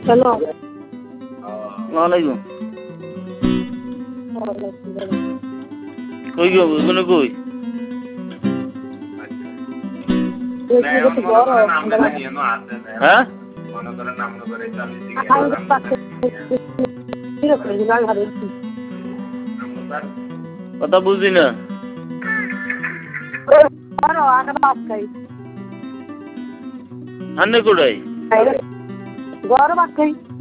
hello ওয়ালাইকুম কই গো ওখানে কই হ্যাঁ কথা বুঝি না আন্নে কোটাই গরম আছে